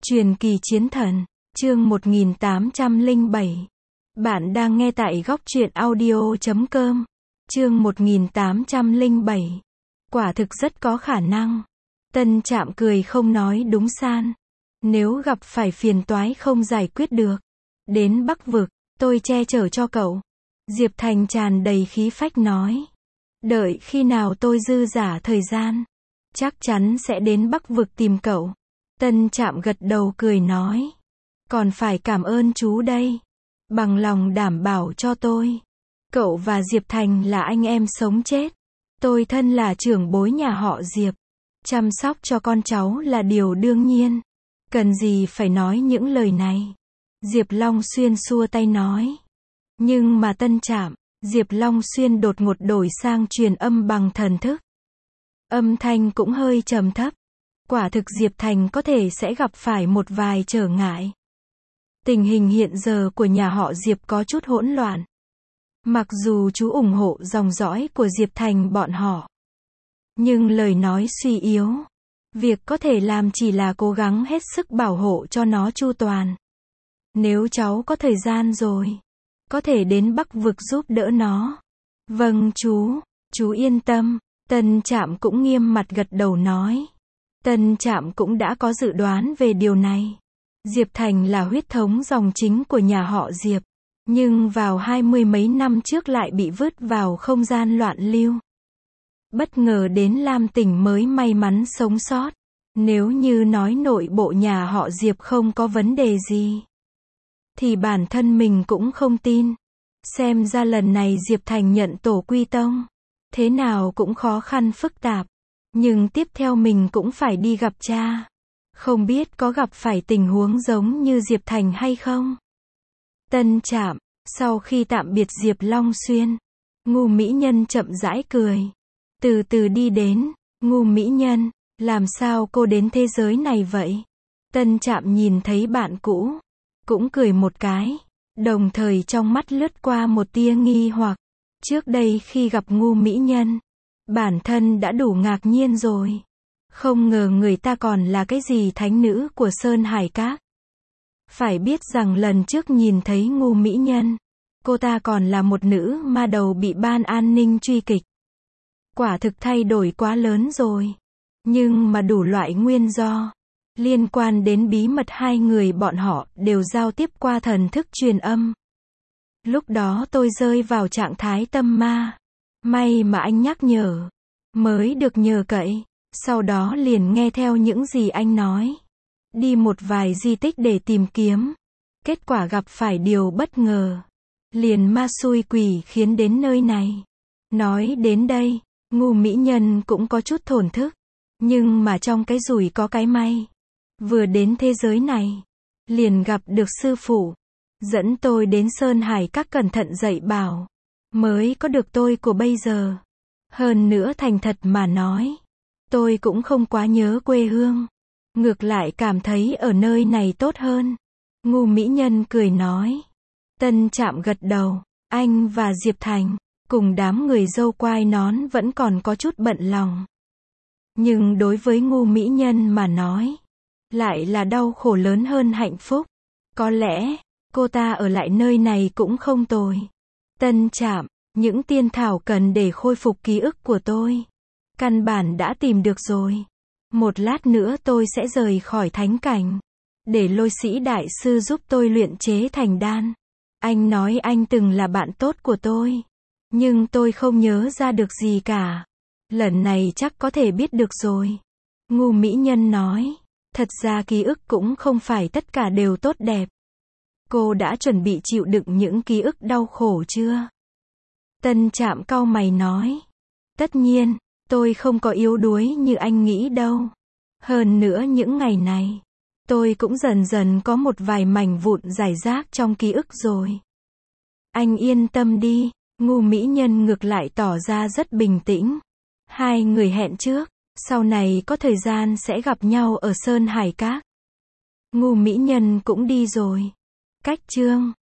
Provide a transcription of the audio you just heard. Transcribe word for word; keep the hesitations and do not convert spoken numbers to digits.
Truyền kỳ chiến thần, chương một nghìn tám trăm lẻ bảy. Bạn đang nghe tại góc truyện audio chấm com. Chương một nghìn tám trăm lẻ bảy. Quả thực rất có khả năng. Tân Trạm cười không nói đúng san. Nếu gặp phải phiền toái không giải quyết được, đến Bắc Vực, tôi che chở cho cậu. Diệp Thành tràn đầy khí phách nói. Đợi khi nào tôi dư dả thời gian, chắc chắn sẽ đến Bắc Vực tìm cậu. Tân Trạm gật đầu cười nói. Còn phải cảm ơn chú đây. Bằng lòng đảm bảo cho tôi. Cậu và Diệp Thành là anh em sống chết. Tôi thân là trưởng bối nhà họ Diệp. Chăm sóc cho con cháu là điều đương nhiên. Cần gì phải nói những lời này. Diệp Long Xuyên xua tay nói. Nhưng mà Tân Trạm, Diệp Long Xuyên đột ngột đổi sang truyền âm bằng thần thức. Âm thanh cũng hơi trầm thấp. Quả thực Diệp Thành có thể sẽ gặp phải một vài trở ngại. Tình hình hiện giờ của nhà họ Diệp có chút hỗn loạn. Mặc dù chú ủng hộ dòng dõi của Diệp Thành bọn họ, nhưng lời nói suy yếu. Việc có thể làm chỉ là cố gắng hết sức bảo hộ cho nó chu toàn. Nếu cháu có thời gian rồi, có thể đến Bắc Vực giúp đỡ nó. Vâng chú, chú yên tâm. Tân Trạm cũng nghiêm mặt gật đầu nói. Tân Trạm cũng đã có dự đoán về điều này. Diệp Thành là huyết thống dòng chính của nhà họ Diệp, nhưng vào hai mươi mấy năm trước lại bị vứt vào không gian loạn lưu. Bất ngờ đến Lam Tỉnh mới may mắn sống sót. Nếu như nói nội bộ nhà họ Diệp không có vấn đề gì, thì bản thân mình cũng không tin. Xem ra lần này Diệp Thành nhận tổ quy tông, thế nào cũng khó khăn phức tạp. Nhưng tiếp theo mình cũng phải đi gặp cha. Không biết có gặp phải tình huống giống như Diệp Thành hay không? Tân Trạm, sau khi tạm biệt Diệp Long Xuyên, Ngu Mỹ Nhân chậm rãi cười. Từ từ đi đến. Ngu Mỹ Nhân, làm sao cô đến thế giới này vậy? Tân Trạm nhìn thấy bạn cũ, cũng cười một cái. Đồng thời trong mắt lướt qua một tia nghi hoặc. Trước đây khi gặp Ngu Mỹ Nhân, bản thân đã đủ ngạc nhiên rồi. Không ngờ người ta còn là cái gì thánh nữ của Sơn Hải Các. Phải biết rằng lần trước nhìn thấy Ngu Mỹ Nhân, cô ta còn là một nữ ma đầu bị ban an ninh truy kịch. Quả thực thay đổi quá lớn rồi. Nhưng mà đủ loại nguyên do liên quan đến bí mật hai người bọn họ đều giao tiếp qua thần thức truyền âm. Lúc đó tôi rơi vào trạng thái tâm ma. May mà anh nhắc nhở, mới được nhờ cậy. Sau đó liền nghe theo những gì anh nói. Đi một vài di tích để tìm kiếm. Kết quả gặp phải điều bất ngờ. Liền ma xui quỷ khiến đến nơi này. Nói đến đây, Ngu Mỹ Nhân cũng có chút thổn thức. Nhưng mà trong cái rủi có cái may. Vừa đến thế giới này, liền gặp được sư phụ. Dẫn tôi đến Sơn Hải Các cẩn thận dạy bảo. Mới có được tôi của bây giờ. Hơn nữa thành thật mà nói, tôi cũng không quá nhớ quê hương. Ngược lại cảm thấy ở nơi này tốt hơn. Ngu Mỹ Nhân cười nói. Tân Trạm gật đầu. Anh và Diệp Thành, cùng đám người râu quai nón vẫn còn có chút bận lòng. Nhưng đối với Ngu Mỹ Nhân mà nói, lại là đau khổ lớn hơn hạnh phúc. Có lẽ, cô ta ở lại nơi này cũng không tồi. Tân Trạm, những tiên thảo cần để khôi phục ký ức của tôi, căn bản đã tìm được rồi. Một lát nữa tôi sẽ rời khỏi thánh cảnh, để Lôi Sĩ đại sư giúp tôi luyện chế thành đan. Anh nói anh từng là bạn tốt của tôi, nhưng tôi không nhớ ra được gì cả. Lần này chắc có thể biết được rồi. Ngu Mỹ Nhân nói. Thật ra ký ức cũng không phải tất cả đều tốt đẹp. Cô đã chuẩn bị chịu đựng những ký ức đau khổ chưa? Tân Trạm cau mày nói. Tất nhiên, tôi không có yếu đuối như anh nghĩ đâu. Hơn nữa những ngày này, tôi cũng dần dần có một vài mảnh vụn rải rác trong ký ức rồi. Anh yên tâm đi. Ngu Mỹ Nhân ngược lại tỏ ra rất bình tĩnh. Hai người hẹn trước, sau này có thời gian sẽ gặp nhau ở Sơn Hải Các. Ngu Mỹ Nhân cũng đi rồi. Cách chương